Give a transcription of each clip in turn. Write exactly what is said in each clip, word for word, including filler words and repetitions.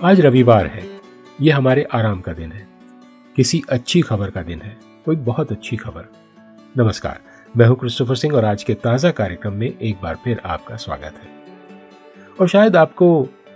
आज रविवार है, ये हमारे आराम का दिन है, किसी अच्छी खबर का दिन है, कोई बहुत अच्छी खबर। नमस्कार, मैं हूं क्रिस्टोफर सिंह और आज के ताजा कार्यक्रम में एक बार फिर आपका स्वागत है। और शायद आपको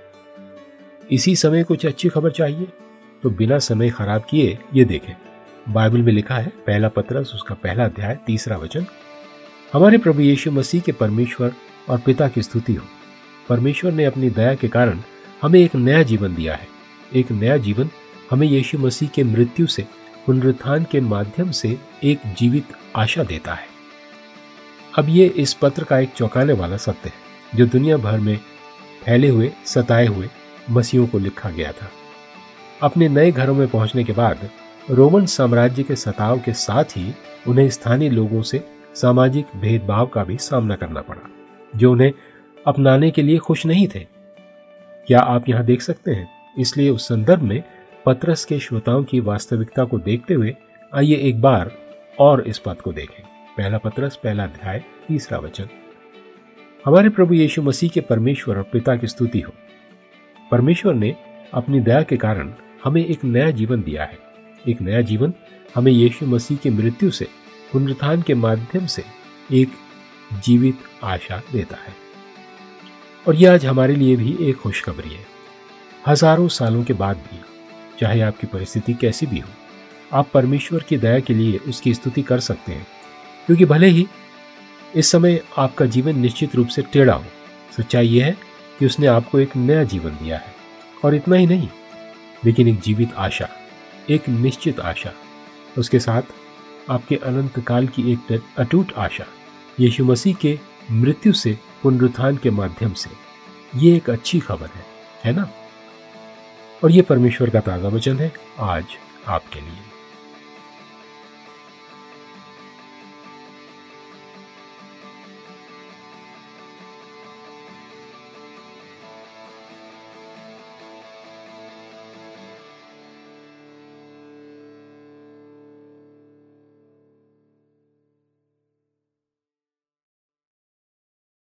इसी समय कुछ अच्छी खबर चाहिए, तो बिना समय खराब किए ये देखें। बाइबल में लिखा है, पहला पत्रस उसका पहला अध्याय तीसरा वचन, हमारे प्रभु यीशु मसीह के परमेश्वर और पिता की स्तुति हो। परमेश्वर ने अपनी दया के कारण हमें एक नया जीवन दिया है। एक नया जीवन हमें यीशु मसीह के मृत्यु से पुनरुत्थान के माध्यम से एक जीवित आशा देता है। अब ये इस पत्र का एक चौंकाने वाला सत्य है जो दुनिया भर में फैले हुए सताए हुए मसीहों को लिखा गया था। अपने नए घरों में पहुंचने के बाद रोमन साम्राज्य के सताव के साथ ही उन्हें स्थानीय लोगों से सामाजिक भेदभाव का भी सामना करना पड़ा, जो उन्हें अपनाने के लिए खुश नहीं थे। क्या आप यहां देख सकते हैं? इसलिए उस संदर्भ में पत्रस के श्रोताओं की वास्तविकता को देखते हुए आइए एक बार और इस पद को देखें। पहला पत्रस पहला अध्याय तीसरा वचन, हमारे प्रभु यीशु मसीह के परमेश्वर और पिता की स्तुति हो। परमेश्वर ने अपनी दया के कारण हमें एक नया जीवन दिया है। एक नया जीवन हमें यीशु मसीह की मृत्यु से पुनरुत्थान के माध्यम से एक जीवित आशा देता है। और यह आज हमारे लिए भी एक खुशखबरी है। हजारों सालों के बाद भी, चाहे आपकी परिस्थिति कैसी भी हो, आप परमेश्वर की दया के लिए उसकी स्तुति कर सकते हैं, क्योंकि भले ही इस समय आपका जीवन निश्चित रूप से टेढ़ा हो, सच्चाई यह है कि उसने आपको एक नया जीवन दिया है। और इतना ही नहीं, लेकिन एक जीवित आशा, एक निश्चित आशा, उसके साथ आपके अनंत काल की एक अटूट आशा, यीशु मसीह के मृत्यु से पुनरुत्थान के माध्यम से। ये एक अच्छी खबर है, है ना? और ये परमेश्वर का ताजा वचन है आज आपके लिए।